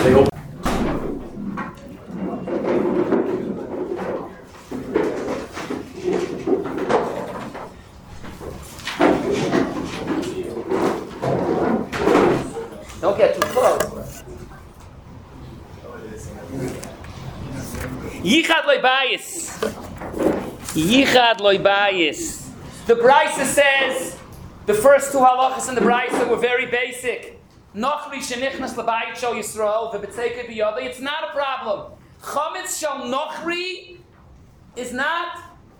Don't get too close. Yichad loy bayis. Yichad loy bayis. The Brisa says the first two halachas in the Brisa were very basic. Nochri shenichnas labayit shel Yisrael v'betzekei biyada. It's not a problem. Chametz shel nochri is not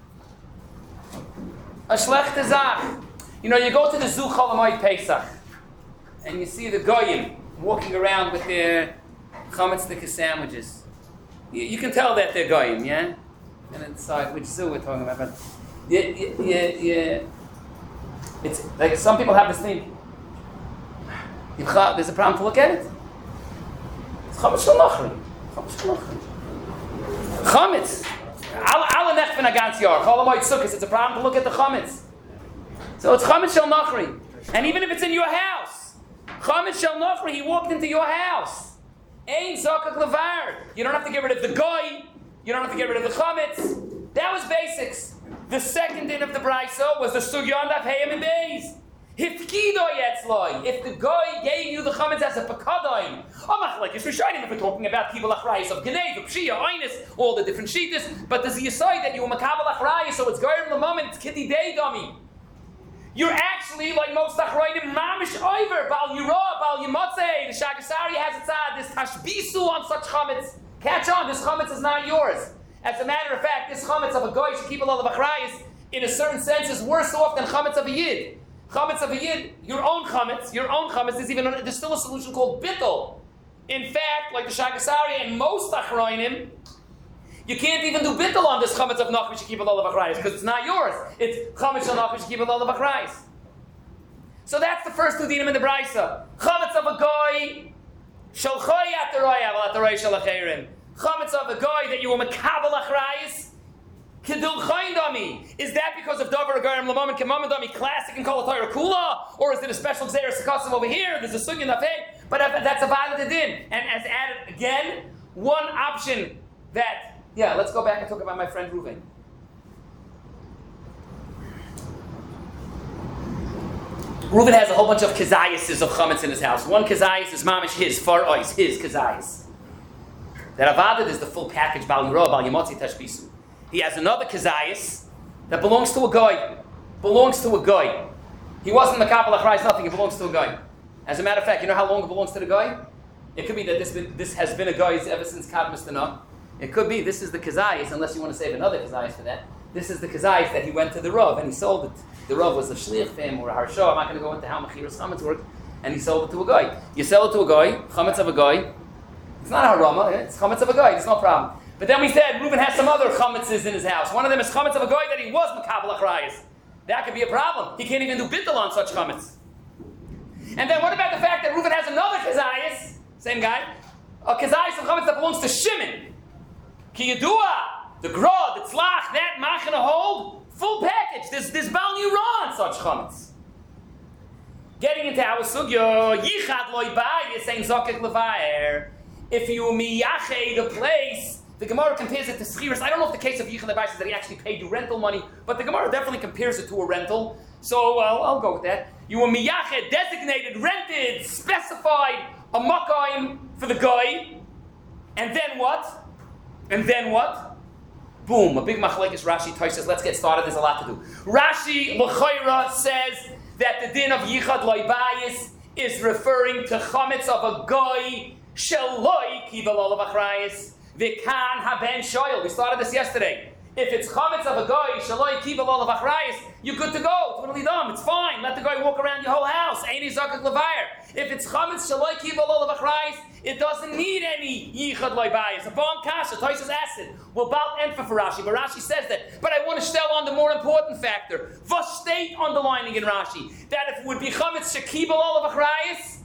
a schlechte zach. You know, you go to the Zu Chol Hamoed Pesach and you see the goyim walking around with their chametzdika sandwiches. You can tell that they're goyim, yeah? And decide which zoo we're talking about. But it's like some people have this thing. There's a problem to look at it. It's chametz shel nochri. Chametz shel nochri. Chametz. Alle nech v'na ganz yar. Chol Hamoed Sukkos. It's a problem to look at the chametz. So it's chametz shel nochri. And even if it's in your house, chametz shel nochri, he walked into your house. Ein zakak levar. You don't have to get rid of the goy. You don't have to get rid of the chametz. That was basics. The second din of the Brisa was the sugyon daf hayim and beis. Hifkido yetzloi. If the goy gave you the chametz as a pekadoin, like it's Rishonim if we're talking about kibbul achrayis of Geneva, Pshia, Einis, all the different shittas. But does he decide that you were makabel achrayis, so it's goyim the moment, it's kiddy day dummy. You're actually, like most achrayim, mamish over, bal yirah, bal yimotzei. The Shagasari has its this tashbisu on such chametz. Catch on, this chametz is not yours. As a matter of fact, this chametz of a goy should keep a lot of achrayis, in a certain sense, is worse off than chametz of a yid. Chametz of a yid, your own chametz, there's still a solution called bittul. In fact, like the Shagasari and most achrayim, you can't even do bittul on this chametz of nachri shekibel olav achrayis because it's not yours. It's chametz of nachri shekibel olav achrayis. So that's the first two dinim in the Brisa. Chametz of a goy shalchoy at the roya at the roya shalachirim. Chametz of a goy that you were makabel achrayis kedul chayndami. Is that because of davar agarim lamamin kemamidami classic and kol atayra kula, or is it a special gzeir sekasim over here? There's a sugya nafei, but that's a valid din. And as added again, one option that. Yeah, let's go back and talk about my friend Reuven. Reuven has a whole bunch of kezayises of chametz in his house. One kezayis is mamish his, far ois, his kezayis. That avadid is the full package, bal yirah, bal yimotzi tashbisu. He has another kezayis that belongs to a guy. He wasn't makabel achrayis, nothing, it belongs to a guy. As a matter of fact, you know how long it belongs to the guy? It could be that this has been a guy's ever since Kadmas Tanah. It could be this is the kezayis, unless you want to save another kezayis for that. This is the kezayis that he went to the Rav and he sold it. The Rav was a shliach for him or a harsha. I'm not going to go into how mechiras chametz work. And he sold it to a guy. You sell it to a guy, chametz of a guy. It's not a harama, it's chametz of a guy. It's no problem. But then we said Reuven has some other chametzes in his house. One of them is chametz of a guy that he was makabel achrayis. That could be a problem. He can't even do bittul on such chametz. And then what about the fact that Reuven has another kezayis, same guy, a kezayis of chametz that belongs to Shimon. Ki yedua, the grod, the tzlach, that machana hold, full package. There's bal yirah on such chametz. Getting into our sugya, yichad loy bayis ein zakek levayer. If you miyached a place, the Gemara compares it to schiras. I don't know if the case of yichad loy bayis is that he actually paid you rental money, but the Gemara definitely compares it to a rental. So I'll go with that. You were miyached, designated, rented, specified a makayim for the guy, and then what? Boom, a big machlekes Rashi says, let's get started, there's a lot to do. Rashi, l'chayra, says that the din of yichad loy bayis is referring to chametz of a goy sheloi kibel olav achrayis v'kan haben shoyel. We started this yesterday. If it's chametz of a goy sheloi kibel olav achrayis, you're good to go. Totally dumb. It's fine. Let the guy walk around your whole house. Eini zakak levayer. If it's chametz sheloi kibel olav achrayis, it doesn't need any yichad loy bayis. A bomb kasha, Toysa's acid. Well, bal enfa for Rashi, but Rashi says that. But I want to tell on the more important factor. Was state underlining in Rashi that if it would be chametz shekibel olav achrayis,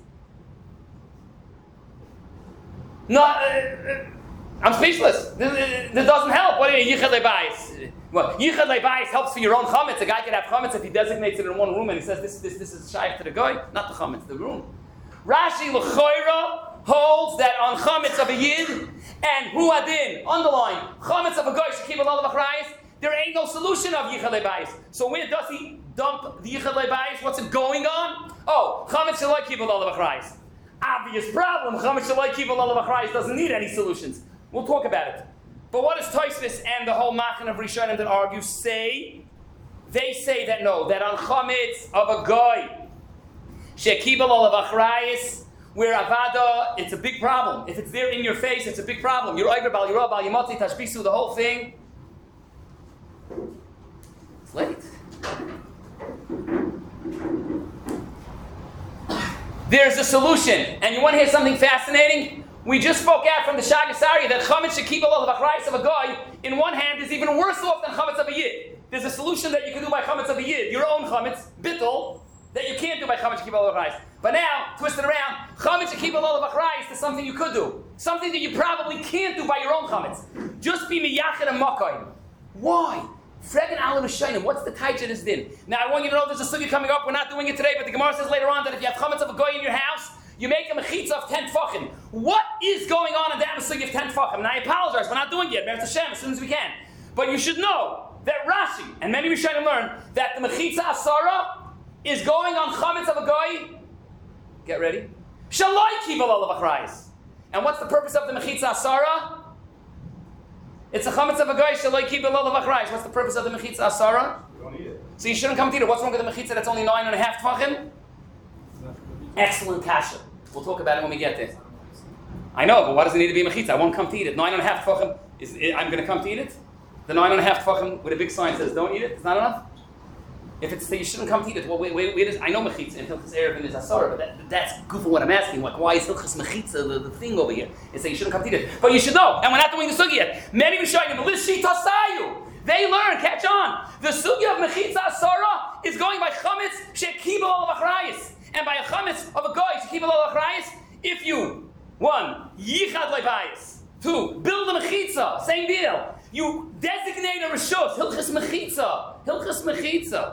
no, I'm speechless. This doesn't help. What are you, yichad loy bayis? Well, yichad loy bayis helps for your own chametz. A guy can have chametz if he designates it in one room and he says this is shaykh to the guy, not the chametz, the room. Rashi l'choira holds that on chametz of a yid and hu adin, underline, chametz of a goy shekibel olav achrayis, there ain't no solution of yichad lebayis. So where does he dump the yichad lebayis? What's it going on? Oh, chametz shaloi kibel olav achrayis. Obvious problem. Chametz shaloi kibel olav achrayis doesn't need any solutions. We'll talk about it. But what does Tosfos and the whole machan of Rishonim that argue say? They say that no, that on chametz of a goy shekibel olav achrayis, where avada, it's a big problem. If it's there in your face, it's a big problem. You're over bal yirah bal yimotzi tashbisu, the whole thing. It's late. There's a solution, and you want to hear something fascinating? We just spoke out from the Shagasari that chametz shekibel olav achrayis of a guy in one hand is even worse off than chametz of a yid. There's a solution that you can do by chametz of a yid, your own chametz, bittul, that you can't do by chametz shekibel olav achrayis. But now, twist it around, chametz shekibel olav achrayis is something you could do. Something that you probably can't do by your own chametz. Just be miyachid and makkayim. Why? Fregen alam Rishonim, what's the taich of this din? Now I want you to know there's a sugya coming up, we're not doing it today, but the Gemara says later on that if you have chametz of a goy in your house, you make a mechitza of 10 tfachim. What is going on in that sugya of 10 tfachim? And I apologize, we're not doing it yet, Be'ez Hashem, as soon as we can. But you should know that Rashi, and many Rishonim learn, that the mechitza asara is going on chametz of a goy, get ready, shaloi kibel olav achrayis. And what's the purpose of the mechitza asara? It's a chametz of a goy shaloi kibel olav achrayis. What's the purpose of the mechitza asara? You don't eat it. So you shouldn't come to eat it. What's wrong with the mechitza that's only 9.5 tfachim? Excellent kasha. We'll talk about it when we get there. I know, but why does it need to be mechitza? I won't come to eat it. 9.5 tfachim, I'm going to come to eat it? The 9.5 tfachim with a big sign says don't eat it? It's not enough? If it's you shouldn't come to eat it, well, wait, I know mechitza in Hilchas Erevin is asara, but that's good for what I'm asking. Like, why is Hilchas mechitza the thing over here? It's that you shouldn't come to eat it. But you should know, and we're not doing the sugya yet. Many Rishonim, they learn, catch on. The sugya of mechitza asara is going by chametz shekibel olav achrayis, and by a chametz of a goy shekibel olav achrayis. If you 1 yichad lebayis, 2 build a mechitza, same deal. You designate a reshus, hilchas mechitza.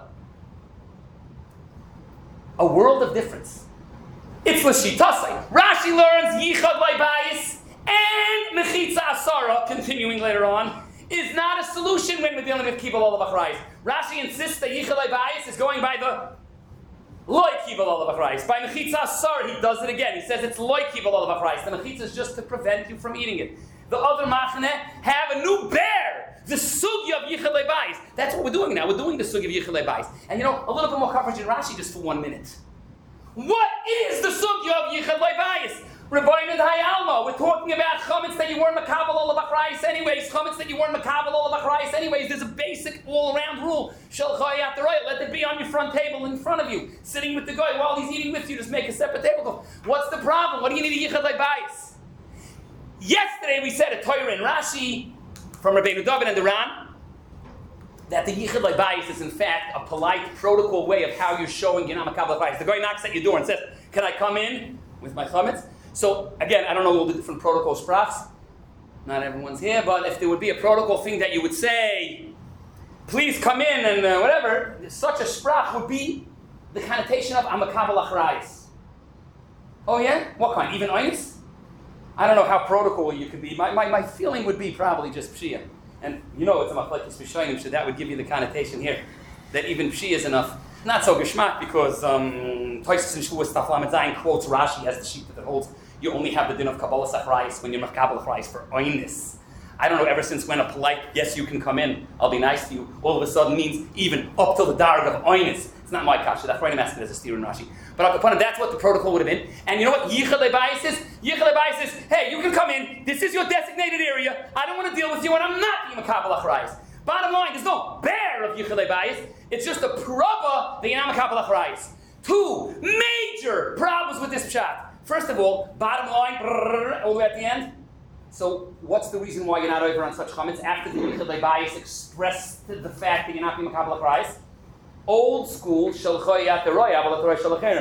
A world of difference. It's l'shitasai. Rashi learns yichad lebayis and mechitza asara, continuing later on, is not a solution when we're dealing with kibel olav achrayis. Rashi insists that yichad lebayis is going by the loy kibel olav achrayis. By mechitza asara, he does it again. He says it's loy kibel olav achrayis. The mechitza is just to prevent you from eating it. The other machaneh have a new bear. The sugya of yichad lebayis. That's what we're doing now. We're doing the sugya of yichad lebayis. And you know, a little bit more coverage in Rashi just for 1 minute. What is the sugya of yichad lebayis? Rebbeinu D'Hayalma. We're talking about chametz that you weren't makabel olav achrayis anyways. Chametz that you weren't makabel olav achrayis anyways. There's a basic all-around rule. Shel chayat derayah. Let it be on your front table in front of you, sitting with the guy while he's eating with you. Just make a separate tablecloth. What's the problem? What do you need a yichad lebayis? Yesterday we said a Torah in Rashi from Rabbeinu David and the Ran that the yichad lebayis is in fact a polite protocol way of how you're showing you're not makabel achrayis. The guy knocks at your door and says, "Can I come in with my chametz?" So again, I don't know all the different protocol sprachs. Not everyone's here, but if there would be a protocol thing that you would say, "Please come in," and whatever, such a sprach would be the connotation of I'm makabel achrayis. Oh yeah, what kind? Even eins? I don't know how protocol you could be. My feeling would be probably just pshia. And you know it's a machlekes rishonim, so that would give you the connotation here that even pshia is enough. Not so geschmack because Tosfos in Shavuos Daf Lamed Zayin quotes Rashi as the sheet that holds you only have the din of kabbalas achrayis when you're makabel achrayis for oinis. I don't know ever since when a polite yes you can come in, I'll be nice to you, all of a sudden means even up till the darg of oinis. It's not my kasha. That's why I'm asking it as a steer in Rashi. But upon it, that's what the protocol would have been. And you know what yichad lebayis is? Yichad lebayis is, hey, you can come in. This is your designated area. I don't want to deal with you, and I'm not being makabel achrayis. Bottom line, there's no bear of yichad lebayis. It's just a praba that you're not makabel achrayis. 2 major problems with this pshat. First of all, bottom line, all the way at the end. So what's the reason why you're not over on such chametz after the yichad lebayis expressed the fact that you're not being makabel achrayis? Old school,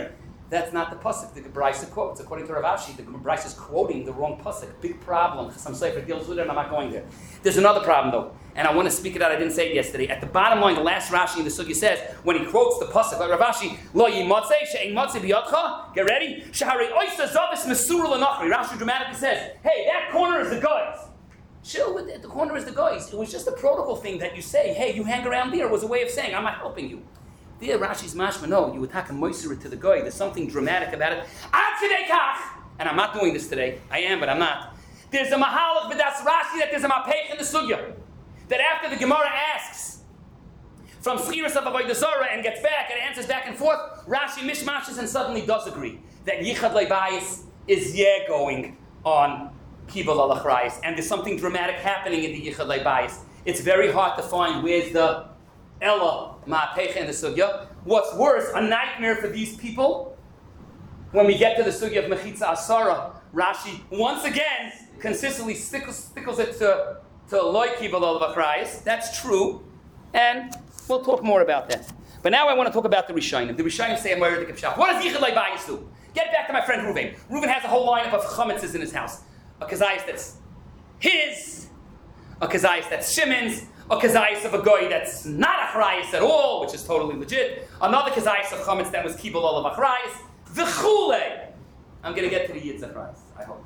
That's not the pasuk the Brisa quotes. According to Rav Ashi, the Brisa is quoting the wrong pasuk. Big problem. Some Sefer deals with it, and I'm not going there. There's another problem, though, and I want to speak it out. I didn't say it yesterday. At the bottom line, the last Rashi in the Sugya says, when he quotes the pasuk, like Rav Ashi, Lo yimatzei she'ein matzei biyadcha, get ready? Shahari oisa zavis mesura l'nachri. Rashi dramatically says, hey, that corner is the guys. Chill with it. The corner is the guys. It was just a protocol thing that you say, hey, you hang around there. It was a way of saying, I'm not helping you. There, Rashi's mashma, no, you attack a moiser to the guy. There's something dramatic about it. And I'm not doing this today. I am, but I'm not. There's a mahalach b'das Rashi that there's a mapech in the sugya. That after the Gemara asks from Schiras of Avodah Zarah and gets back and answers back and forth, Rashi mishmashes and suddenly does agree that Yichad Leibayis is going on Kibul al-Achrayis. And there's something dramatic happening in the Yichad Leibayis. It's very hard to find where's the Ella ma'apecha in the sugya. What's worse, a nightmare for these people. When we get to the sugya of Mechitza Asara, Rashi once again consistently stickles it to Loi Kibul al-Achrayis. That's true, and we'll talk more about that. But now I want to talk about the Rishonim. The Rishonim say, what does Yichad Leibayis do? Get back to my friend Reuven. Reuven has a whole lineup of chametzes in his house. A kazayis that's his, a kazayis that's Shimon's, a kazayis of a guy that's not achrayis at all, which is totally legit. Another kazayis of chametz that was kibul olav achrayis. V'chule. I'm going to get to the yidz achrayis, I hope.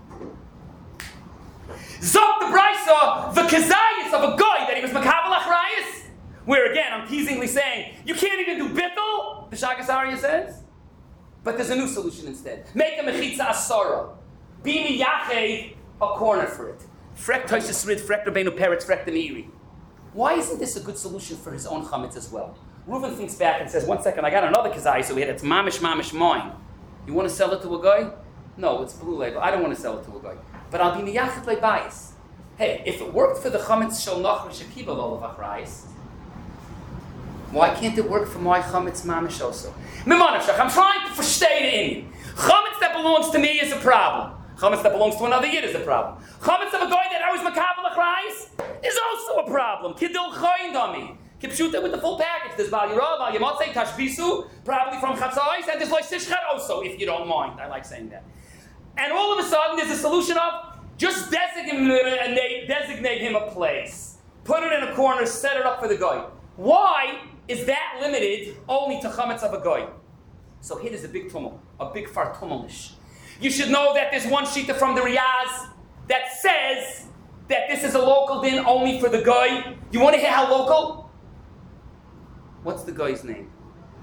Zok the brisa, the kazayis of a guy that he was makabel achrayis. Where again, I'm teasingly saying, you can't even do bittul, the Shagas Aryeh says. But there's a new solution instead. Make a mechitza asara. Be miyached a corner for it. Frek Toshis Rid, Frek Rabbeinu Peretz, Frek the Meiri. Why isn't this a good solution for his own chametz as well? Reuven thinks back and says, one second, I got another kazai, so it's mamish mine. You want to sell it to a guy? No, it's blue label. I don't want to sell it to a guy. But I'll be miyachet leibayis. Hey, if it worked for the chametz shel nachri shekibel olav achrayis, why can't it work for my chametz mamish also? I'm trying to verstehen in. Chametz that belongs to me is a problem. Chametz that belongs to another yid is a problem. Chametz of a guy that I was makabel achrayis is also a problem. Kidul chayin dami. Kipshuta with the full package. There's Bal Yirav, Bal Yamatzei, Tashbisu, probably from Chatzais, and there's Lois Sishchat also, if you don't mind. I like saying that. And all of a sudden, there's a solution of just designate him a place. Put it in a corner, set it up for the guy. Why is that limited only to Chametz of a guy? So here is a big tumult, a big fartumalish. You should know that there's one shita from the Riyaz that says that this is a local din only for the guy. You want to hear how local? What's the guy's name?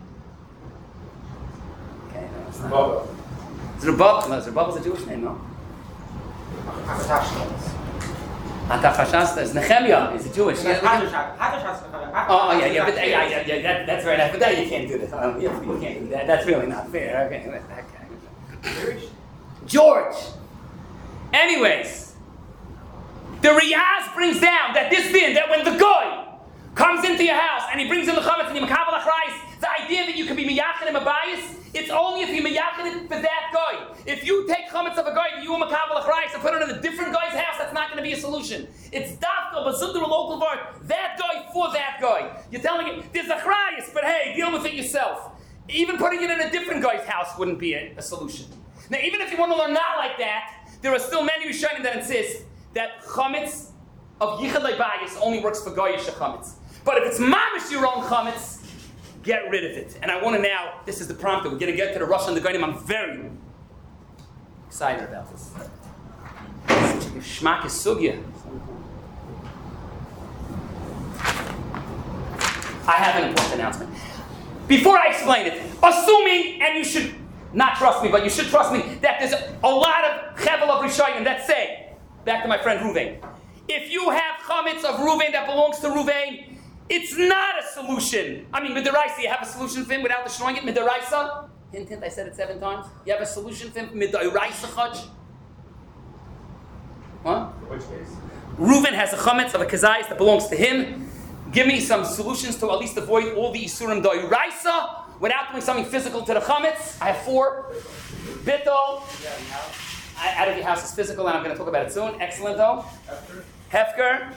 Okay, no, it's not. Rebab. It's Rebab. No, Rebab is a Jewish name, no? Atachashasta is Nehemiah. Is it Jewish? Oh, yeah. That's right. But that you can't do this. You can't do that. That's really not fair. Okay, that guy. George. Anyways, the Riyaz brings down that this din, that when the guy comes into your house and he brings in the chametz and you makabel achrayis, the idea that you can be miyached him a bias, it's only if you miyached it for that guy. If you take chametz of a guy that you are makabel achrayis and put it in a different guy's house, that's not going to be a solution. It's dafka, but zundar a local word, that guy for that guy. You're telling him, there's achrayis, but hey, deal with it yourself. Even putting it in a different guy's house wouldn't be a solution. Now, even if you want to learn not like that, there are still many Rishonim that insist that chametz of yichad leibayis only works for goyish chametz. But if it's mamish your own chametz, get rid of it. And I want to now, this is the prompter, we're going to get to the Rosh and the Goyim. I'm very excited about this. Shmak is sugya. I have an important announcement. Before I explain it, assuming, and you should not trust me, but you should trust me, that there's a lot of chevel of Rishayim that say, back to my friend Reuven, if you have chametz of Reuven that belongs to Reuven, it's not a solution. I mean, midaraisa, you have a solution for him without destroying it. Midaraisa, hint, hint, I said it 7 times. You have a solution for him, midaraisa chaj. What? Which case? Reuven has a chametz of a kazayis that belongs to him. Give me some solutions to at least avoid all the isurim d'oraisa without doing something physical to the chametz. I have 4. Bittul. Out of your house is physical, and I'm going to talk about it soon. Excellent, though. Hefker.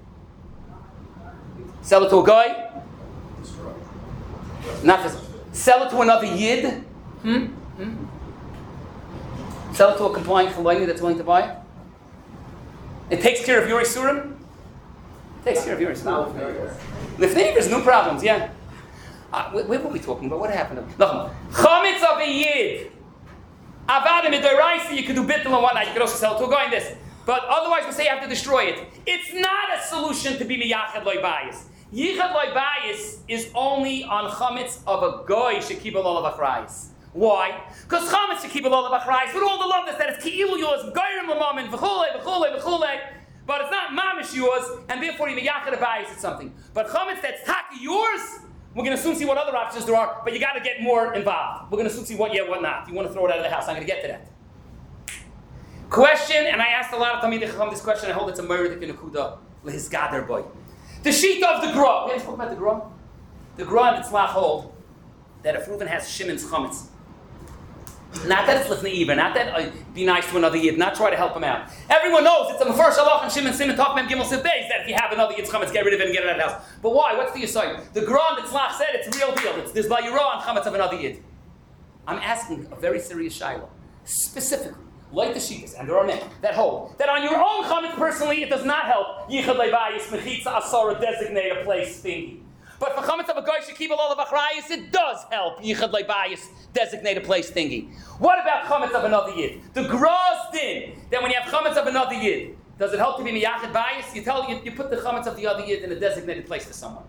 Sell it to a guy. Not physical. Sell it to another yid. Sell it to a compliant Chaloini that's willing to buy it. It takes care of your Isurim. It takes care of your Isurim. Lifnei, there's no problems, yeah. Where were we talking about? What happened? No. Chametz of a Yid. Avadim Midoraisa, you could do bittul in one night. You could also sell it to a guy in this. But otherwise, we say you have to destroy it. It's not a solution to be miyachad loy bayis. Yichad loy bayis is only on chametz of a goy shekibel olav achrayis. Why? Because chametz shekibel olav achrayis, with all the love that it's ki'ilu yours, goyim l'mamin, v'chule, but it's not mamish yours, and therefore you miyachad a bayis it's something. But chametz that's taka yours, we're going to soon see what other options there are, but you got to get more involved. We're going to soon see what not. You want to throw it out of the house. I'm going to get to that. Question, and I asked a lot of Talmidei Chacham this question. I hold it's a Meridik in a Kuda lehisgader boy. The sheet of the Gra. We haven't spoken about the Gra. The Gra and Tzlach hold that if Reuven has Shimon's chametz, not that it's lifnei iber, not that be nice to another yid, not try to help him out. Everyone knows it's a Mefer Shalach and Shimon Simon Talk Mem Gimel Siv Beis that if you have another yid's chametz, get rid of it and get it out of the house. But why? What's the aside? The Gra and Tzlach said it's a real deal. There's Bayura and chametz of another yid. I'm asking a very serious shaila, specifically. Like the Shitas, and there are many that hold that on your own chametz personally it does not help yichad lebayis mechitza asara designate a place thingy. But for chametz of a guy shekibel olav achrayis it does help yichad lebayis designate a place thingy. What about chametz of another yid? The Gra's din that when you have chametz of another yid, does it help to be miyachad bayis? You put the chametz of the other yid in a designated place to someone.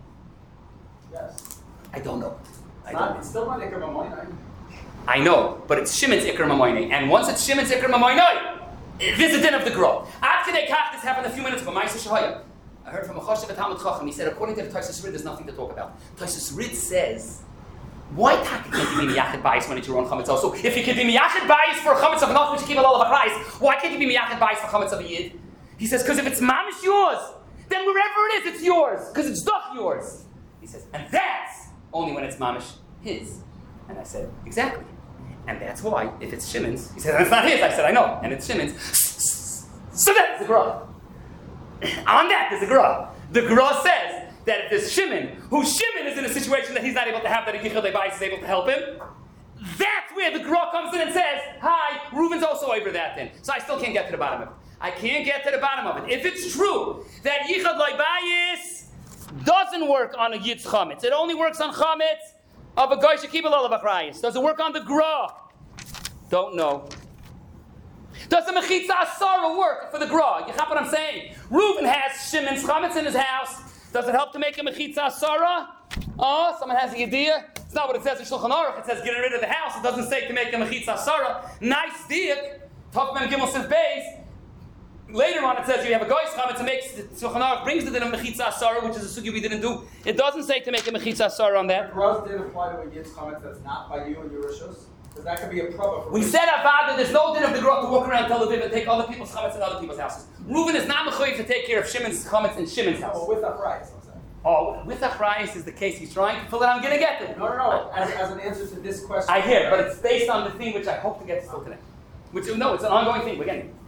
Yes. I don't know. It's still not ikar mamoinai. I know, but it's Shimon's Ikar Mamoinei. And once it's Shimon's Ikar Mamoinei, there's a din of the Gra. Ad Kedei Kach, this happened a few minutes ago. Ma'aseh Shahaya. I heard from a Choshev Talmud Chacham. He said, according to the Tosfos Rid, there's nothing to talk about. Tosfos Rid says, why Taka can't you be miyachad bayis when it's your own chametz also? If you can be miyachad bayis for a chametz of another which you keep a lot of achrayis, why can't you be miyachad bayis for chametz of a yid? He says, because if it's mamish yours, then wherever it is, it's yours. Because it's doch yours. He says, and that's only when it's mamish his. And I said, exactly. And that's why, if it's Shimon's, he said, it's not his. I said, I know. And it's Shimon's. So that's the Gra. On that, there's a Gra. The Gra says that if there's Shimon, whose Shimon is in a situation that he's not able to have, that a Yichud Lebayis is able to help him, that's where the Gra comes in and says, hi, Reuven's also over that then. So I still can't get to the bottom of it. I can't get to the bottom of it. If it's true that Yichud Lebayis doesn't work on a Yid's Chametz, it only works on Chametz of a guy shekibel olav achrayis. Does it work on the Gra? Don't know. Does the mechitza asara work for the Gra? You have what I'm saying? Reuven has Shimon's chametz in his house. Does it help to make a mechitza asara? Oh, someone has the idea. It's not what it says in Shulchan Aruch. It says get rid of the house. It doesn't say to make a mechitza asara. Nice diak. Tov Mem Gimel Siv Beis. Later on, it says you have a guy's chametz to make Shulchan Aruch brings it in a mechitza asara, which is a sugi we didn't do. It doesn't say to make a mechitza asara on that. Gra did apply to a yid's chametz that's not by you and your rishus, because that could be a problem. We said Avada, there's no din of the Gra to walk around Tel Aviv and take other people's chametz in other people's houses. Reuven is not mechuyev to take care of Shimon's chametz in Shimon's house. Well, with achrayis, I'm saying. Oh, with achrayis is the case he's trying to pull it. I'm going to get there. No. As an answer to this question. I hear, but it's based on the thing which I hope to get to still today. It's an ongoing thing. We're getting it.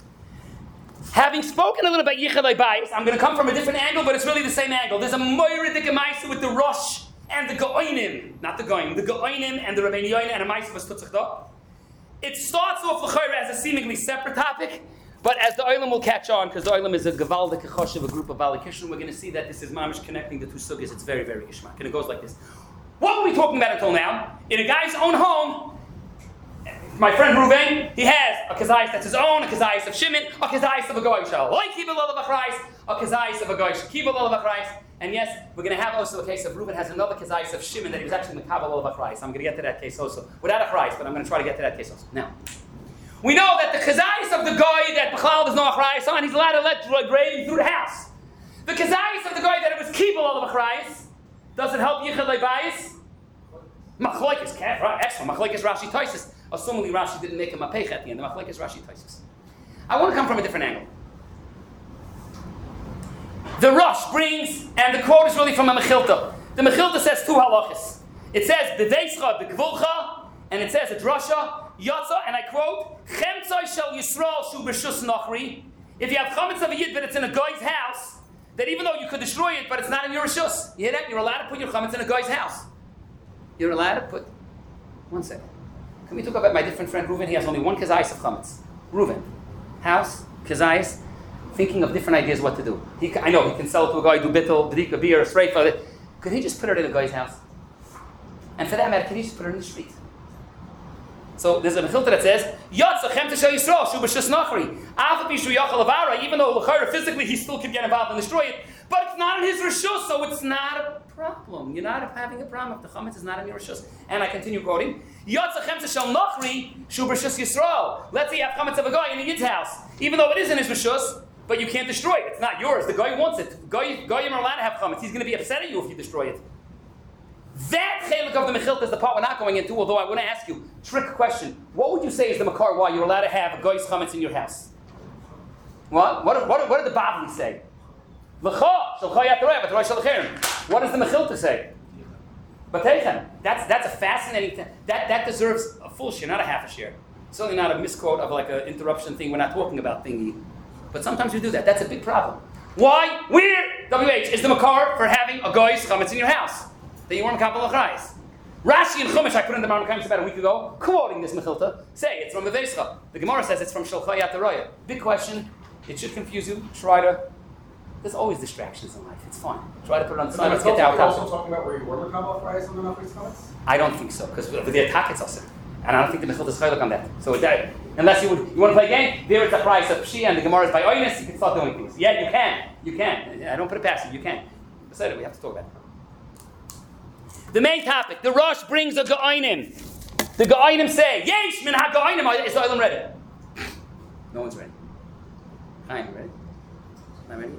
Having spoken a little about Yichud Lebayis, I'm going to come from a different angle, but it's really the same angle. There's a Moiridik Maisa with the Rosh and the Goinim, not the Goim, the Goinim and the Rabbeinu Yoina and a Maisa was Tutzachda. It starts off l'chayra as a seemingly separate topic, but as the Olam will catch on, because the Olam is a Gavaldik Choshev, a group of Balikishim, we're going to see that this is mamish connecting the two sugyas. It's very, very ishmak, and it goes like this. What were we talking about until now? In a guy's own home, my friend Reuven, he has a kazayis that's his own, a kazayis of Shimon, a kazayis of a goy shal like kibul olav achrayis, a kazayis of a goy shekibul olav achrayis, and yes, we're going to have also a case of Reuven has another kazayis of Shimon that he was actually mekabel olav achrayis. I'm going to get to that case also, without achrayis, but I'm going to try to get to that case also. Now, we know that the kazayis of the goy that b'chlal there's no achrayis on, he's allowed to let gravy through the house. The kazayis of the goy that it was kibul olav achrayis, does it help yichud lebayis? Machlokes, right? Excellent. Machlokes Rashi Tosfos. Assumingly Rashi didn't make him a pech at the end. The Machlokes Rashi Tosfos. I want to come from a different angle. The Rosh brings, and the quote is really from a Mechilta. The Mechilta says two halachas. It says the Deischa, the Gvulcha, and it says a drasha Yatza, and I quote Chemtzai Shel Yisrael Shu B'Shus Nachri. If you have chametz of a yid, but it's in a guy's house, that even though you could destroy it, but it's not in your rishus. You hear that? You're allowed to put your chametz in a guy's house. You're allowed to put. One second. Can we talk about my different friend Reuven? He has only one kazayis of chametz. Reuven, house, kazayis, thinking of different ideas what to do. I know he can sell it to a guy, do bittel, b'dika, beer, a streifa. Could he just put it in a guy's house? And for that matter, can he just put it in the street? So there's a mechilta that says, Yatzachem to shel Yisrael, shu b'shus nachri. Afa pishu yachal avara, even though l'chayra physically he still could get involved and destroy it, but it's not in his reshus, so it's not a problem. You're not having a problem if the chametz is not in your reshus. And I continue quoting, Yatzachem to shel nachri, shu b'shus Yisrael. Let's say you have chametz of a guy in a yid's house, even though it is in his reshus, but you can't destroy it. It's not yours. The guy wants it. Goyim are allowed to have chametz. He's going to be upset at you if you destroy it. That chelik of the mechilta is the part we're not going into, although I want to ask you, trick question. What would you say is the makar why you're allowed to have a guy's chametz in your house? What did the Bavli say? What does the mechilta say? Bateichen. That's a fascinating thing. That deserves a full share, not a half a share. Certainly not a misquote of like an interruption thing. We're not talking about thingy. But sometimes we do that. That's a big problem. Why? Where, WH, is the makar for having a guy's chametz in your house? That you weren't kapal achrayis. Rashi and Chumash, I put in the Marmakayim about a week ago, quoting this mechilta, say it's from the Vescha. The Gemara says it's from Shalchayat Araya. Big question. It should confuse you. Try to. There's always distractions in life. It's fine. Try to put it on the side. Let's get the outcome. Also talking about where you were kapal achrayis on the Nachri's comments? I don't think so, because with the attack it's also. And I don't think the mechilta is chaylik on that. So unless you want to play a game, there it's a price of Pshia and the Gemara is by Oynis, you can start doing things. Yeah, you can. You can. I don't put it past you. You can. Besides, we have to talk about it. The main topic, the Rosh brings a Ga'ainim. The Ga'ainim say, Yesh min ha-Ga'ainim, is the Olam ready? No one's ready. Chaim, you ready? Not ready?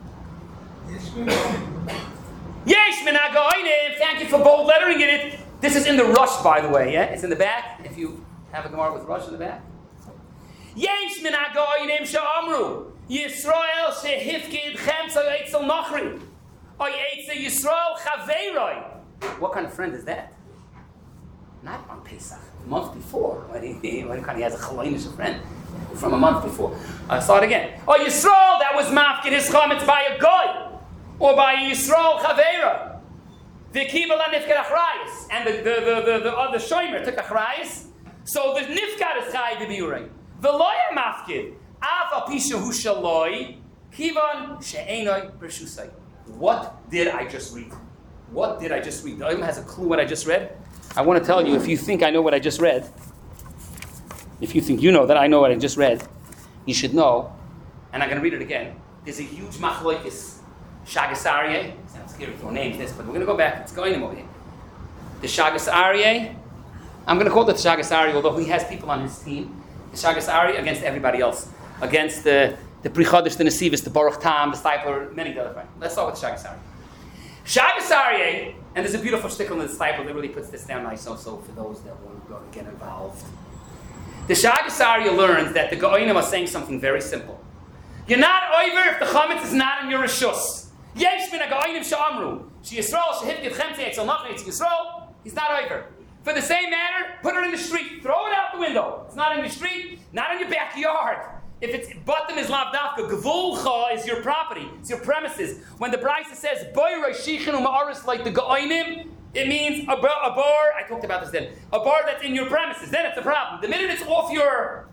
Yesh min ha-Ga'ainim, thank you for bold lettering in it. This is in the Rosh, by the way, yeah? It's in the back, if you have a Gemara with Rosh in the back. Yesh min ha-Ga'ainim sha'amru, Yisrael shehifkid chemsa eitzel nachri, oy eitzel Yisrael chaveiroi. What kind of friend is that? Not on Pesach, a month before. What kind he has a chalainish friend from a month before? Start again. Oh, Yisrael, that was mafkid his chametz by a guy, or by Yisrael chaveira. The kibala nifkad achrayis, and the shomer took achrayis. So the nifkad is chay debiurei. The loya mafkid av apisha hu shaloi kivan she'enoi bershusai. What did I just read? What did I just read? The Olam has a clue what I just read. I want to tell you, if you think I know what I just read, if you think you know that I know what I just read, you should know, and I'm going to read it again. There's a huge machlokes, Shagas Aryeh. Sounds scary to throw names this, but we're going to go back. It's going over here. The Shagas Aryeh, I'm going to call it the Shagas Aryeh, although he has people on his team. The Shagas Aryeh against everybody else. Against the Pri Chodesh, the Nesivis, the Baruch Tam, the Stipler, many other friends. Let's start with the Shagas Aryeh. Shagas Aryeh, and there's a beautiful shtickle in the Stipler that really puts this down nice also for those that want to go and get involved. The Shagas Aryeh learns that the Go'onim are saying something very simple. You're not over if the chametz is not in your reshus. Yesh min ha-Go'onim she'amru, she'Yisrael shehifkid chemtzei etzel nachri etzel Yisrael, he's not over. For the same matter, put it in the street, throw it out the window. It's not in the street, not in your backyard. If it's bottom is lavdafka, gevulcha is your property, it's your premises. When the Brisa says boy reishichin u'ma'aris like the Go'onim, it means a bar. I talked about this then. A bar that's in your premises. Then it's a problem. The minute it's off your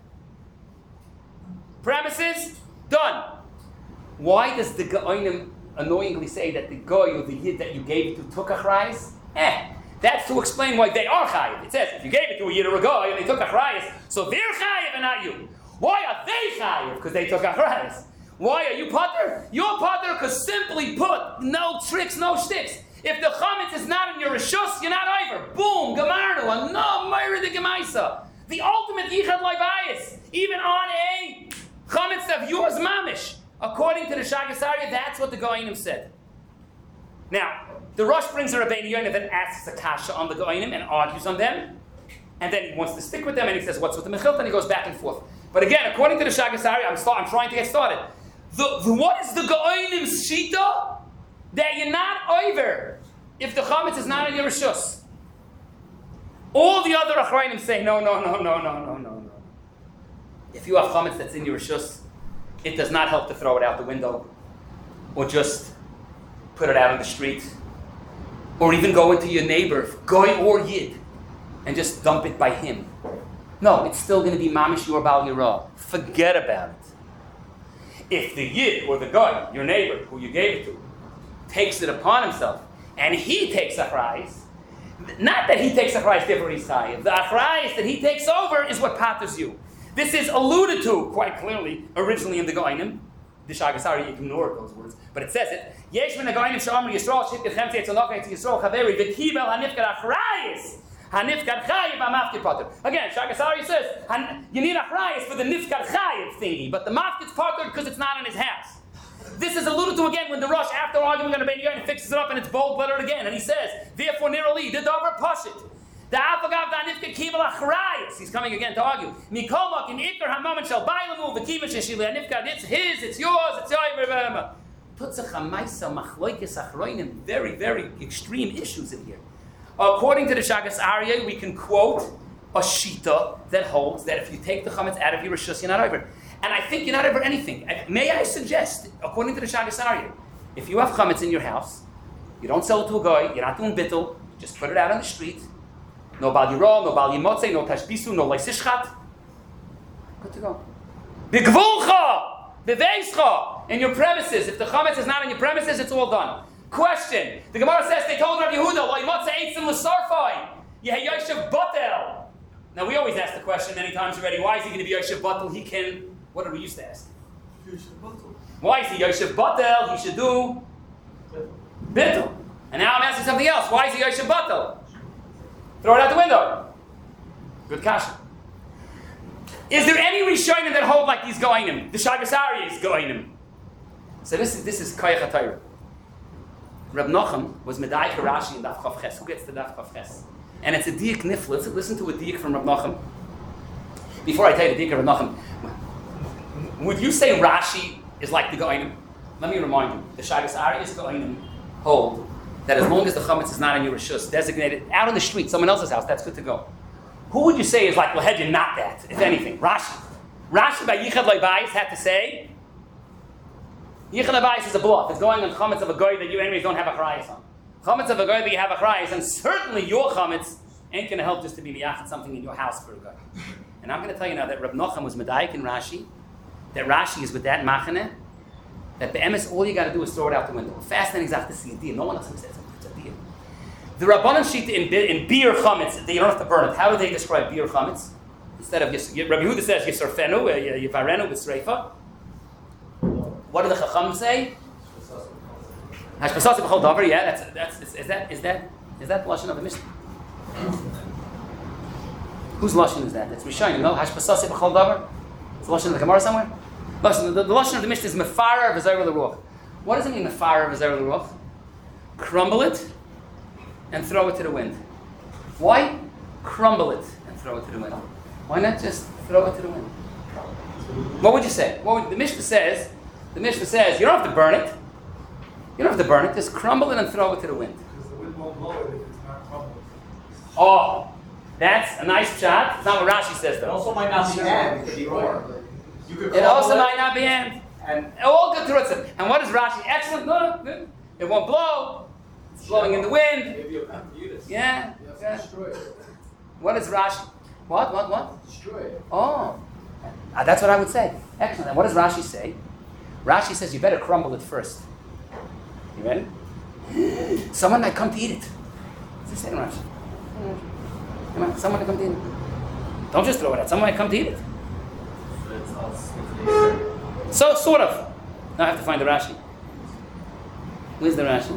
premises, done. Why does the Go'onim annoyingly say that the Goy or the Yid that you gave it to took achrayis? That's to explain why they are chayiv. It says if you gave it to a Yid or a Goy and they took achrayis, so they're chayiv and not you. Why are they chayiv? Because they took achrayis. Why are you pater? You're pater because simply put, no tricks, no shticks. If the chametz is not in your reshus, you're not over. Boom, gamarnu, and no meira de gemaisa. The ultimate yichad leibayis, even on a chametz of yours mamish. According to the Shagas Aryeh, that's what the Go'onim said. Now, the Rosh brings a Rabbeinu Yonah that asks a kasha on the Go'onim and argues on them, and then he wants to stick with them, and he says, "What's with the mechilta?" And he goes back and forth. But again, according to the Shagas Aryeh, I'm trying to get started. What is the Go'onim's shita? That you're not over if the chametz is not in your reshus. All the other achrayim say no. If you have chametz that's in your reshus, it does not help to throw it out the window, or just put it out on the street, or even go into your neighbor, goy or yid, and just dump it by him. No, it's still going to be mamish your bal yirah. Forget about it. If the yid or the guy, your neighbor, who you gave it to, takes it upon himself, and he takes achrayis, not that he takes achrayis different chayiv, the achrayis that he takes over is what patters you. This is alluded to quite clearly originally in the Goinim. The Shagas Aryeh, you can ignore those words, but it says it. Yesh min Goinim she'amru Yisrael shitgechem tzeitzonach etz Yisrael chaveri v'kibel hanifkar achrayis hanifkar chayiv ha'mafkid pater. Again, Shagas Aryeh says you need achrayis for the nifkar chayiv thingy, but the mafkid's pater because it's not in his house. This is alluded to again when the Rosh, after arguing on the Ben Yoin, fixes it up and it's bold lettered again, and he says, therefore, nearly the Dover Pashit. The Afagav Danifka Kibel Achrayis. He's coming again to argue. Mikolmak in Ikar Hamaman shall Bailamu, the Kiva Sheshili, Anifka, it's his, it's yours, it's yours. Very, very extreme issues in here. According to the Shagas Aryeh, we can quote a Shita that holds that if you take the Chametz out of your Rishus, you're not over. And I think you're not over anything. May I suggest, according to the Shagas Aryeh, if you have Chametz in your house, you don't sell it to a guy, you're not doing bittul, just put it out on the street. No Bal Yirah, no Bal Yimotze, no Tashbisu, no Leisishchat. Good to go. B'gvulcha, b'veischa, in your premises. If the chametz is not in your premises, it's all done. Question. The Gemara says they told Rabbi Yehuda, Lo Yimotze eitzim l'sarfai, Yehi Yoshev Batel. Now we always ask the question many times already, why is he going to be Yoshev Batel? He can, what did we used to ask? Why is he Yoshev Batel? He should do Bittul. And now I'm asking something else. Why is he Yoshev Batel? Throw it out the window. Good kasha. Is there any Rishonim that hold like these Goinim? The Shagas Aryeh is Goinim. So this is Koyach HaTorah. Reb Nochem was Medayik Rashi in Daf Chav Ches. Who gets the Daf Chav Ches? And it's a diak nifl. Listen to a diak from Reb Nochem. Before I tell you the diak of Reb Nochem, would you say Rashi is like the Goinim? Let me remind you. The Shagas Aryeh is Goinim hold that as long as the chametz is not in your rishus, designated out on the street, someone else's house, that's good to go. Who would you say is like Lahedin, not that, if anything? Rashi. Rashi by Yichad Leibayis had to say, Yichad Leibayis is a bluff. It's going on chametz of a goy that you anyways don't have a chrayas on. Chametz of a goy that you have a chrayas, and certainly your chametz ain't going to help just to be miyachet something in your house for a goy. And I'm going to tell you now that Reb Nochem was medayik in Rashi, that Rashi is with that machaneh, that the emes, all you got to do is throw it out the window. Fascinating zach to see a deal. No one else says it's a deal. The Rabbanan Shita in beer chametz, you don't have to burn it. How do they describe beer chametz? Instead of Rabbi Yehuda says Yisarfenu, Yivarenu b'Sreifa. What do the Chacham say? Hashpasasi b'chol davar. Yeah, is that the lashon of the Mishnah? Whose lashon is that? That's Rishonim. No, Hashpasasi b'chol davar. It's the lashon of the Gemara somewhere. Listen, the lashon of the Mishnah is mefarer v'zayr l'ruach. What does it mean mefarer v'zayr l'ruach? Crumble it and throw it to the wind. Why? Crumble it and throw it to the wind. Why not just throw it to the wind? What would you say? The Mishnah says you don't have to burn it. You don't have to burn it. Just crumble it and throw it to the wind. Because the wind won't blow it if it's not crumbled. Oh, that's a nice shot. It's not what Rashi says though. It also might not be and, it could be or. You could It also crumble might not be and. And All good through it. And what is Rashi? Excellent. Good. It won't blow. It's blowing in the wind. Maybe a Uterus. Yeah. You have to destroy it. What is Rashi? What? Destroy it. Oh. That's what I would say. Excellent. And what does Rashi say? Rashi says you better crumble it first. You ready? Someone might come to eat it. What's he saying, Rashi? Come on, someone might come to eat it. Don't just throw it out. Someone might come to eat it. So, sort of. Now I have to find the Rashi. Where's the Rashi?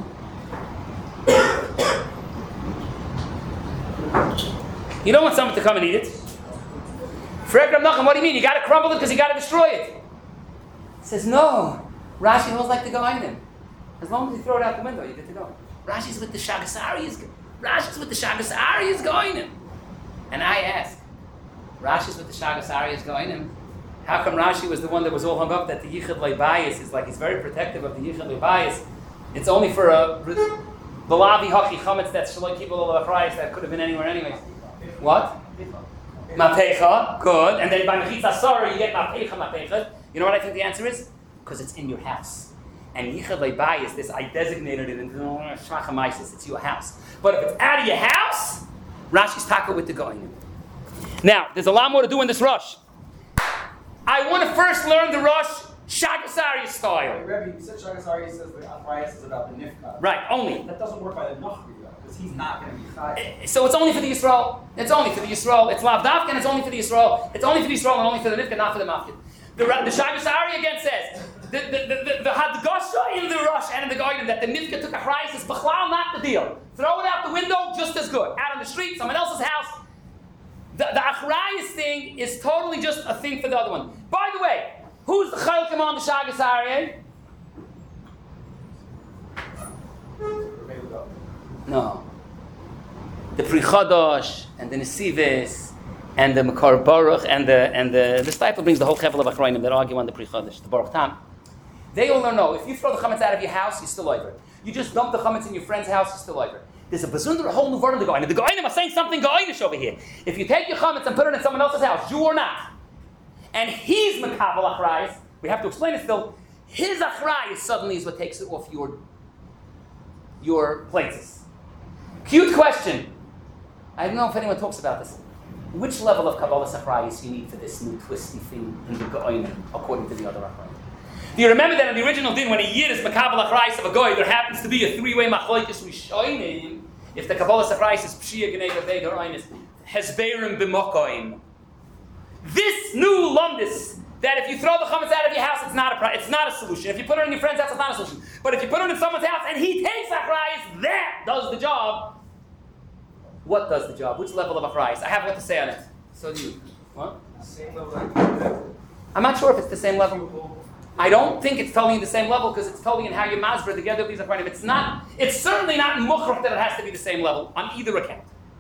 You don't want someone to come and eat it. Frek Rab Nachman, what do you mean? You got to crumble it because you got to destroy it. He says, no. Rashi holds like the Goinim. As long as you throw it out the window, you're good to go. Rashi's with the Shagas Aryeh. Rashi's with the Shagas Aryeh Goinim. And I ask, Rashi's with the Shagas Aryeh Goinim. How come Rashi was the one that was all hung up that the Yichad Leibayis is like he's very protective of the Yichad Leibayis? It's only for a Balavi Haki Chametz that's Shaloi Kibul Olachrayis that could have been anywhere anyways. What? Mapecha, good. And then by Mechitza Sarah you get Mapecha. You know what I think the answer is? Because it's in your house. And Yichad Leibayis, this I designated it in Shacham Isis, it's your house. But if it's out of your house, Rashi's taka with the Goinim. Now, there's a lot more to do in this rush. I want to first learn the rush Shagas Aryeh style. Rebbe, you said Shagas Aryeh says the arthritis is about the nifka. Right, only. That doesn't work by the Nachri though, because he's not going to be chayav. So it's only for the Yisrael. It's only for the Yisrael. It's Lav Davka and it's only for the Yisrael. It's only for the Yisrael and only for the Nifka, not for the Mafkid. The Shagas Aryeh again says, the Hadgasha in the Rush and in the Goyim that the Nifka took a Chrayis is B'chlal not the deal. Throw it out the window, just as good. Out on the street, someone else's house. The Achrayis thing is totally just a thing for the other one. By the way, who's the Chalkim on the Shagas Aryeh? No. The Pri Chadash and the Nesivis and the Makar Baruch and the Stipel brings the whole Chevel of Achrayim that argue on the Pri Chadash, the Baruch Tam. They all know, if you throw the chametz out of your house, you're still over. You just dump the chametz in your friend's house, you're still over. There's a bazundra, a whole new word in the Goyim. The Goyim are saying something Goyimish over here. If you take your chametz and put it in someone else's house, Jew or not, and he's Makabal Achrayis, we have to explain it still, his Achrayis suddenly is what takes it off your places. Cute question. I don't know if anyone talks about this. Which level of Kabbalah Achrayis you need for this new twisty thing in the Goyim, according to the other Achrayis? Do you remember that in the original din, when a yid is Makabal Achrayis of a goy, there happens to be a three-way machlokes rishonim? If the Kabbalah Achrayis is pshia gnei b'vei d'orayin, is hezberim b'mokoim. This new lumdis that if you throw the chametz out of your house, it's not a solution. If you put it in your friend's house, it's not a solution. But if you put it in someone's house and he takes Achrayis, that does the job. What does the job? Which level of Achrayis? I have what to say on it. So do you. What? Same level. I'm not sure if it's the same level. I don't think it's totally in the same level because it's totally in how you masber together with these Achrayim. It's not. It's certainly not mukhrach that it has to be the same level on either account.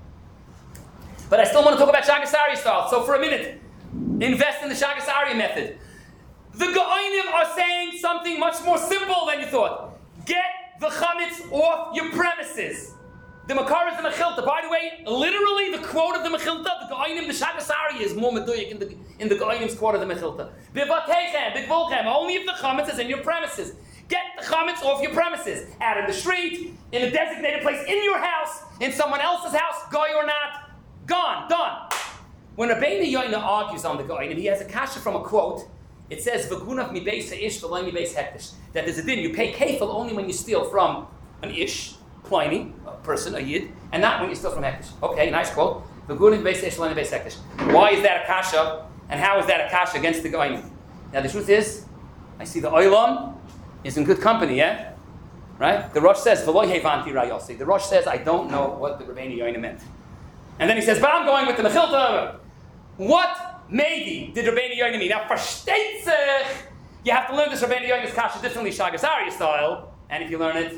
But I still want to talk about Shagas Aryeh style. So for a minute, invest in the Shagas Aryeh method. The Goyim are saying something much more simple than you thought. Get the chametz off your premises. The Makar is the Mechilta. By the way, literally the quote of the Mechilta, the Goyim, the Shagas Aryeh is more meduyik in the Goyim's quote of the Mechilta. B'vatechem, b'gvulchem, only if the chametz is in your premises. Get the chametz off your premises. Out in the street, in a designated place, in your house, in someone else's house, goy or not, gone, done. When Rabbeinu Yoina argues on the Goyim, he has a kasha from a quote. It says, "V'gunav mi beis ha'ish v'lo mi beis hektish." That there's a din. You pay kefil only when you steal from an ish, Pliny, a person, a yid, and not when you steal from hektish. Okay, nice quote. V'gunav mi beis ha'ish v'lo mi beis hektish. Why is that a kasha? And how is that a kasha against the Goyim? Now the truth is, I see the Olam is in good company, yeah? Right? The Rosh says, "V'lo hevanti rayosi." The Rosh says, "I don't know what the Rabbeinu Yoina meant." And then he says, "But I'm going with the Mechilta." What maybe did Rabbeinu Yoina mean? Now, versteht sich, you have to learn this Rabbeinu Yoina's kasha differently, Shagas Aryeh style, and if you learn it,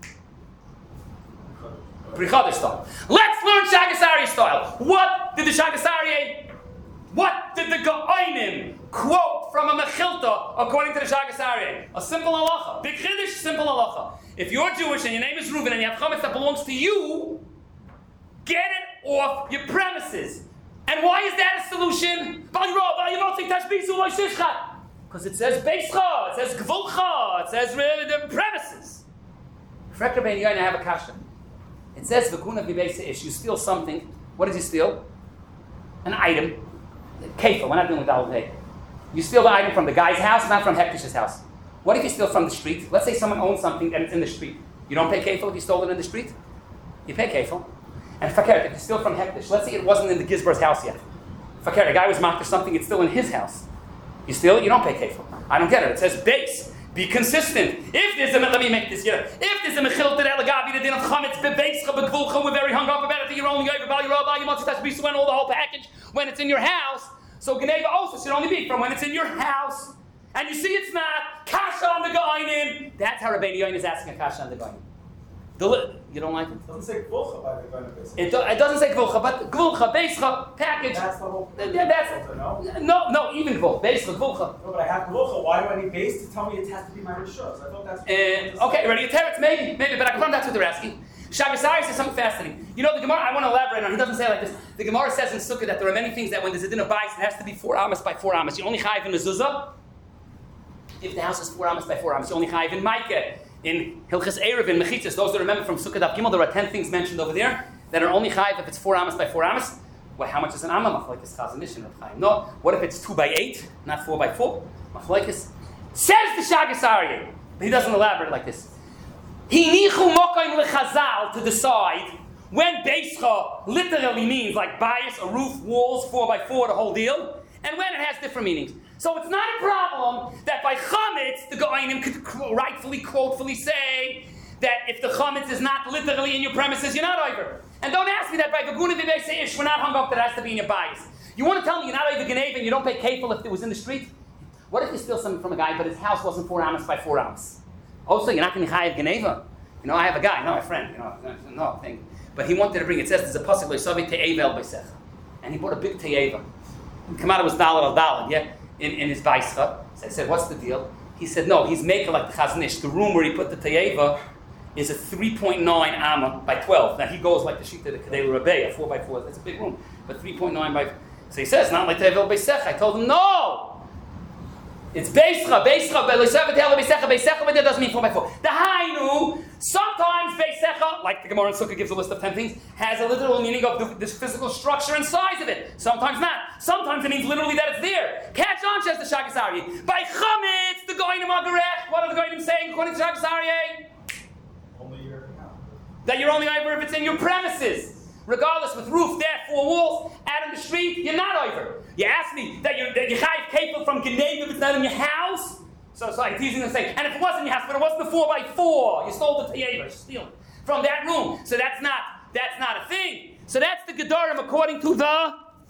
Pri Chadash style. Let's learn Shagas Aryeh style. What did the Goyim quote from a Mechilta according to the Shagas Aryeh? A simple halacha. Big Chiddush, simple halacha. If you're Jewish and your name is Reuven and you have chametz that belongs to you, get it off your premises. And why is that a solution? Because it says Beischa, it says Gvulcha, it says the premises. Frek Rabbeinu Yoina have a kasha. It says V'kunav mibeis ha'ish. You steal something. What does he steal? An item. Kefil. We're not dealing with Daled Hey. You steal the item from the guy's house, not from Hektish's house. What if you steal from the street? Let's say someone owns something and it's in the street. You don't pay kefil if you stole it in the street? You pay kefil. And fakir, if you steal from Hektish, let's say it wasn't in the Gizbar's house yet. Fakir, a guy was mocked for something, it's still in his house. You steal it, you don't pay kefil. I don't get it. It says base. Be consistent. If there's a, let me make this here. If there's a mechilta that elagavi the din of chametz bebeischa begvulcha, we're very hung up about it. That you're only over value rabbi, you must be when all the whole package when it's in your house. So geneva also should only be from when it's in your house, and you see it's not kasha on the goyim. That's how Rabbeinu Yoina is asking a kasha on the goyim. You don't like it? It doesn't say Gvulcha by the Goyim. It doesn't say Gvulcha, but Gvulcha, Beischa, package. That's the whole No, even Gvulcha, Beischa, Gvulcha. No, but I have Gvulcha. Why do I need base to tell me it has to be my Rishos? I thought that's okay, ready? Teretz, maybe, but I confirm that's what they're asking. Shagas Aryeh says something fascinating. You know, the Gemara, I want to elaborate on it. He doesn't say it like this. The Gemara says in Sukkah that there are many things that when there's a din of bais, it has to be 4 amas by 4 amas. You only chayiv in mezuzah. If the house is 4 amas by 4 amas, you only chayiv in Maikeh. In Hilchas Erev, in Mechitzas, those that remember from Sukkah Daf Gimel, there are 10 things mentioned over there that are only chayiv if it's 4 amas by 4 amas. Well, how much is an amma? Machlekes Chazon Ish and Reb Chaim. No. What if it's 2x8, not 4x4? Machlekes. Says the Shagas Aryeh, but he doesn't elaborate like this. Hinichu mokaim lechazal to decide when beischa literally means like bias, a roof, walls, 4x4, the whole deal, and when it has different meanings. So it's not a problem that by chametz the Goyim could rightfully, quotefully say that if the chametz is not literally in your premises, you're not over. And don't ask me that by Vaguna Vivei Ish, we're not hung up that it has to be in your bias. You want to tell me you're not over Geneva and you don't pay kefil if it was in the street? What if you steal something from a guy, but his house wasn't 4 amos by 4 amos? Also, you're not going to chayav Geneva. You know, I have a guy, not my friend, no thing. But he wanted to bring, it says there's a pasuk loisavi te'evel b'sech. And he bought a big te'eva. Come out, it was dollar al dollar, yeah, in his vaischa. So I said, what's the deal? He said, no, he's making like the Chazon Ish. The room where he put the te'eva is a 3.9 amma by 12. Now he goes like the sheet of the Kedei Rabbeah, a 4x4. That's a big room, but 3.9 by. So he says, not like te'evel b'sech. I told him, no. It's beischa, but that doesn't mean 4x4. The hainu, sometimes beisecha, like the Gemara in Sukkah gives a list of 10 things, has a literal meaning of this physical structure and size of it. Sometimes not. Sometimes it means literally that it's there. Catch on, says the Shagas Aryeh. By chametz, the Goyim Agarech, what are the Goyim saying according to Shagas Aryeh? That you're only over if it's in your premises. Regardless, with roof, there, 4 walls, out in the street, you're not over. You ask me that you chayav kefil from Geneva if it's not in your house? So it's like teasing and saying, and if it wasn't in your house, but it wasn't the 4x4, you stole the te'eva, you steal it from that room. So that's not a thing. So that's the Gedorim according to the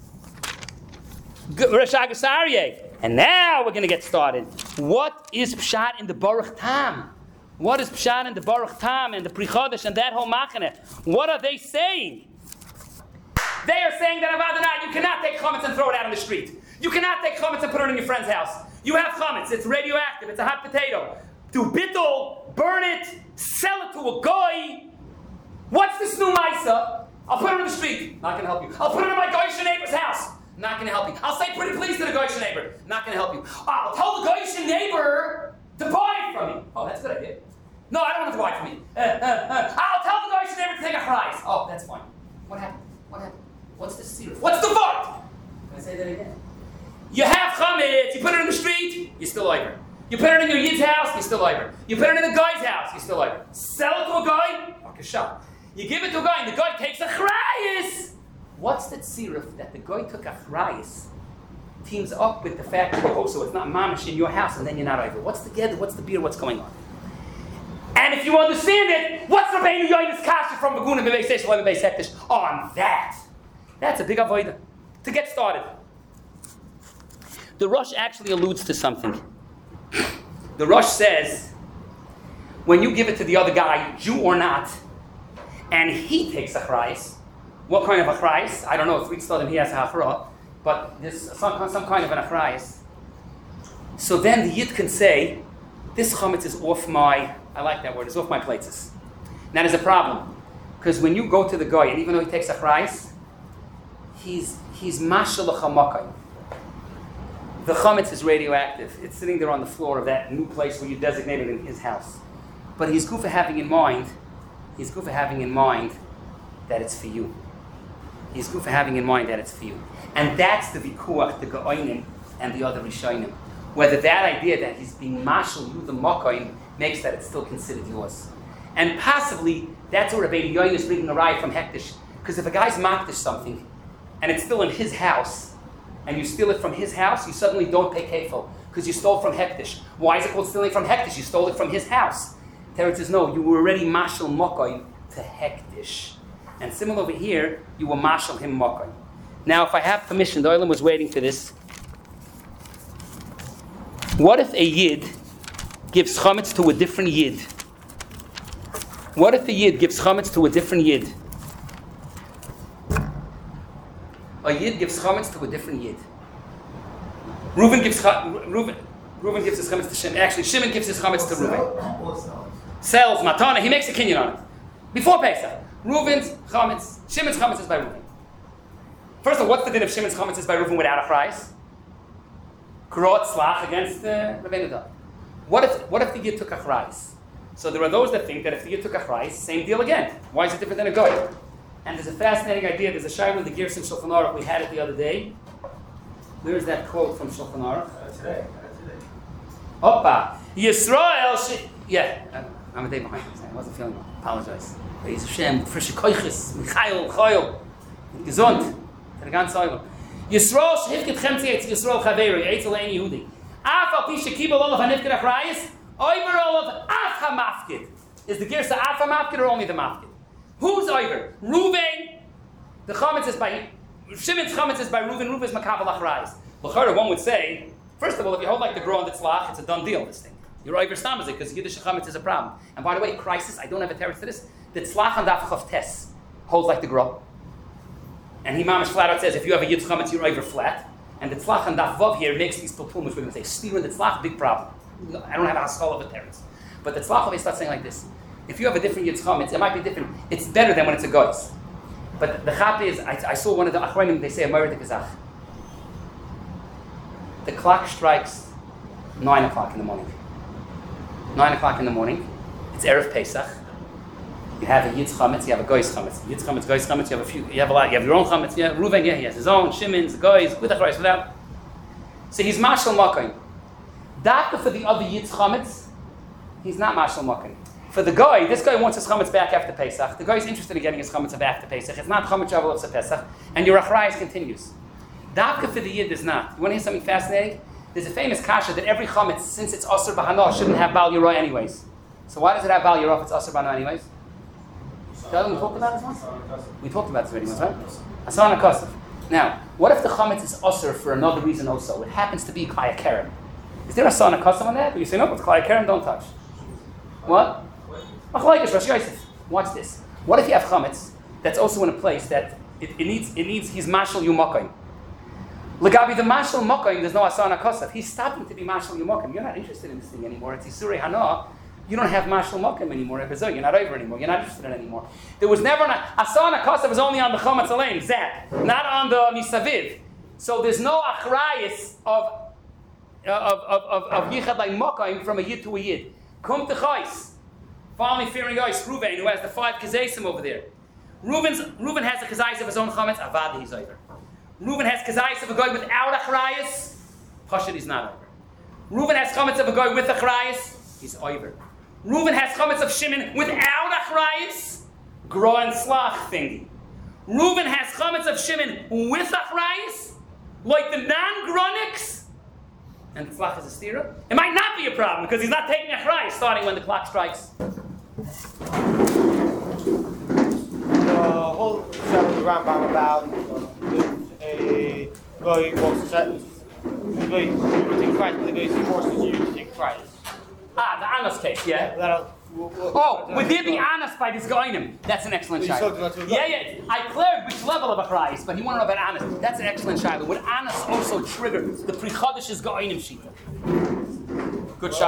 Shagas Aryeh. And now we're going to get started. What is Pshat in the Baruch Tam? What is Pshat in the Baruch Tam and the Pri Chodesh and that whole machane? What are they saying? They are saying that Avadonai, you cannot take chametz and throw it out on the street. You cannot take chametz and put it in your friend's house. You have chametz, it's radioactive, it's a hot potato. Do bittul, burn it, sell it to a guy. What's this new Maisa? I'll put it in the street. Not going to help you. I'll put it in my Goyish neighbor's house. Not going to help you. I'll say pretty please to the Goyish neighbor. Not going to help you. I'll tell the Goyish neighbor to buy it from me. Oh, that's a good idea. No, I don't want it to buy it from me. I'll tell the Goyish neighbor to take a price. Oh, that's fine. What happened? What's the secret? What's the vart? Can I say that again? You have chametz, you put it in the street, you're still over. You put it in your yid's house, you're still over. You put it in the guy's house, you're still over. Sell it to a guy, bakasha. You give it to a guy, and the guy takes a chrayis. What's the tziruf that the guy took a chrayis? Teams up with the fact that so it's not mamish in your house, and then you're not over. What's the gather? What's the beer? What's going on? And if you understand it, what's Rabbeinu Yoinus Kasha from Vaguna Vivei Seish V'Leim Beis Hektish on that? That's a big avodah. To get started. The Rosh actually alludes to something. The Rosh says, when you give it to the other guy, Jew or not, and he takes a chrayis, what kind of a chrayis? I don't know if we studied he has a hafra, but there's some kind of an achrayis. So then the Yid can say, this chametz is off my, I like that word, it's off my plates. Now there's a problem. Because when you go to the guy, and even though he takes a chrayis, he's mashal l'chamakai. The chametz is radioactive. It's sitting there on the floor of that new place where you designated in his house. But he's good for having in mind that it's for you. He's good for having in mind that it's for you. And that's the vikuach, the Go'onim, and the other Rishonim. Whether that idea that he's being mashal you, the Makoim, makes that it's still considered yours. And possibly, that's where Rabbeinu Yoin is bringing a raya from Hektish. Because if a guy's makdish something, and it's still in his house, and you steal it from his house, you suddenly don't pay kefil, because you stole from Hektish. Why is it called stealing from Hektish? You stole it from his house. Teretz says, no, you were already mashal Makoim to Hektish. And similar over here, you were mashal him Makoim. Now, if I have permission, the Olam was waiting for this. What if a Yid gives chametz to a different Yid? What if a Yid gives chametz to a different Yid? A Yid gives chametz to a different Yid. Reuven gives his chametz to Shimon. Actually, Shimon gives his chametz to Reuven. Sells matana. He makes a kinyan on it before Pesach. Reuven's chametz, Shimon's chametz is by Reuven. First of all, what's the din of Shimon's chametz is by Reuven without a price? Krot slach against Rabbeinu Dad. What if the Yid took a chrais? So there are those that think that if the Yid took a chrais, same deal again. Why is it different than a goy? And there's a fascinating idea. There's a shayla in the Gerson Shulchan Aruch. We had it the other day. Where's that quote from Shulchan Aruch? Today. Opa. Yisrael. Yeah, I'm a day behind. I wasn't feeling well. Apologize. Beis Hashem, frische Koiches, Michael, Choyl, gesund. Der ganze Eibel. Yisrael shehifket chemtzi etz Yisrael chaveri, etz le'en Yehudi. Af al pi shekibel olav hanifket achrayis, oiver olav af hamafkid. Is the Gersa af hamafkid or only the mafkid? Who's oiver? Reuven. The chametz is by, Shimon's chametz is by Reuven, Reuven is makabel achrayis. L'chara, one would say, first of all, if you hold like the Gra on the Tzlach, it's a done deal, this thing. You're oiver stam because Yiddish chametz is a problem. And by the way, crisis, I don't have a teretz to this, the Tzlach on Daf Chav Tes holds like the Gra. And he mamish flat out says, if you have a Yiddish chametz, you're over flat. And the Tzlach and Daf Vav here makes these pilpul, which we're going to say, steer in the Tzlach, big problem. I don't have a haskal of a teretz. But the Tzlach always starts saying like this. If you have a different Yiddish chametz, it might be different. It's better than when it's a goyz. But the chat is, I saw one of the achronim, they say, a Morid Kazach. The clock strikes 9 o'clock in the morning. 9 o'clock in the morning. It's Erev Pesach. You have a Yidz chametz, you have a Goyz chametz. Yidz chametz, Goyz chametz, you have a few, you have a lot, you have your own chametz, yeah, Reuven, yeah, he has his own, Shimon's, Goyz, with a Christ, without. So he's Mashal Makkah. Daka for the other Yidz chametz, he's not Mashal Makkah. For the guy, this guy wants his chametz back after Pesach. The guy's interested in getting his chametz back after Pesach. It's not chametz shavuot of Pesach, and your achrayas continues. Daka for the Yid is not. You want to hear something fascinating? There's a famous kasha that every chametz, since it's Asr B'Hana, shouldn't have Bal Yorah anyways. So why does it have Bal Yorah if it's Asr B'Hana anyways? We talked about this once? We talked about this already once, right? Asana Kasav. Now, what if the chametz is Asr for another reason also? It happens to be Klaya Keren. Is there a Asana Kasav on that? But you say, no, it's Klaya Keren, don't touch. What? Watch this. What if you have chametz that's also in a place that it needs he's mashal yumakim? Lagabi the mashal makim, there's no asana kosav. He's stopping to be mashal yumakim. You're not interested in this thing anymore. It's isurei hana. You don't have mashal makim anymore. You're not over anymore. You're not interested in it anymore. There was never an asana kosav was only on the chametz alain, zap, not on the misaviv. So there's no achrayis of yichad like makim from a yid to a yid. Kum techais. Finally, fearing guys, Reuven, who has the 5 kazaisim over there. Reuven has a kazais of his own chametz, avad he's over. Reuven has kazais of a guy without achrayas, pashut he's not over. Reuven has chametz of a guy with achrayas, he's over. Reuven has chametz of Shimon without achrayas, gra and slach thingy. Reuven has chametz of Shimon with achrayas, like the non-gronics, and the slach is a stira. It might not be a problem because he's not taking achrayas starting when the clock strikes. The whole set of the Rambam about a guy wants to set the guy who take Christ, the guy who forces you to take Christ. Ah, the Anas case, yeah. Would there be Anas by this Goinim? That's an excellent shayla. Yeah. I cleared which level of a Christ, but he wanted to know about Anas. That's an excellent shayla. Would Anas also trigger the Pri Chodesh's Goinim Shita? Good shot.